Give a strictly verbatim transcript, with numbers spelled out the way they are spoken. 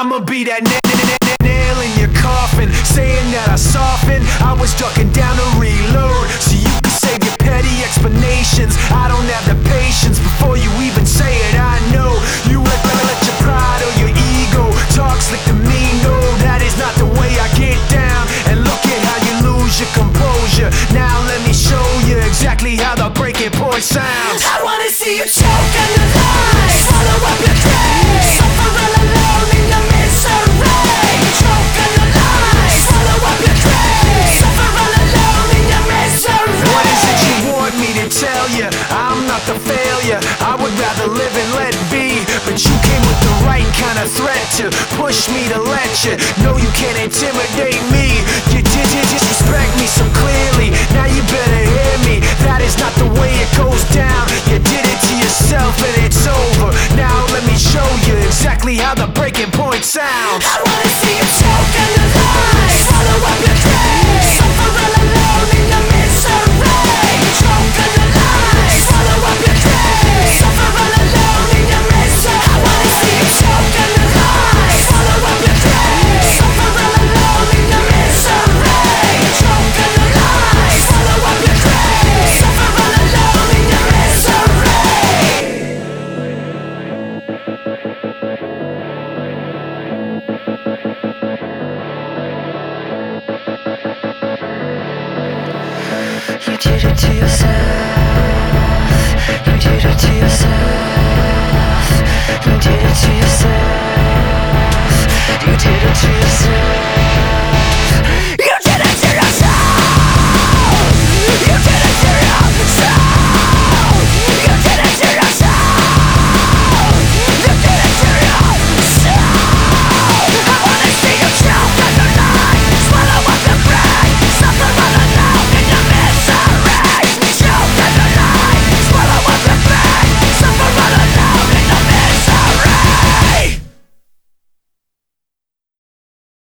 I'ma be that na- na- na- na- nail in your coffin, saying that I softened. I was ducking down to reload, so you can save your petty explanations. I don't have the patience before you even say it. I know you let, let, let your pride or your ego talk slick to me. No, that is not the way I get down. And look at how you lose your composure. Now let me show you exactly how the breaking point sounds. I wanna see you choke on the lies, swallow up your dreams, suffer all alone in your misery. Choke on the lies, swallow up your dreams, suffer all alone in your misery. What is it you want me to tell you? I'm not the failure, I would rather live and let be. But you came with the right kind of threat to push me to let you know you can't intimidate me. You did, did disrespect me so clearly, now you better hear me. That is not the way it goes down. You did it to yourself and it's over. Now let me show you exactly how the breaking point sounds. I wanna see you choke on the lies, swallow up your dreams, suffer all alone in your misery. Choke on the lies, swallow up your dreams, suffer all alone in your misery. I wanna see you choke on the lies, swallow up your dreams, suffer all alone in your misery. Choke on the lies, swallow up your dreams, suffer all alone in your misery. You did it to yourself. You did it to yourself. You did it to yourself. You did it to yourself.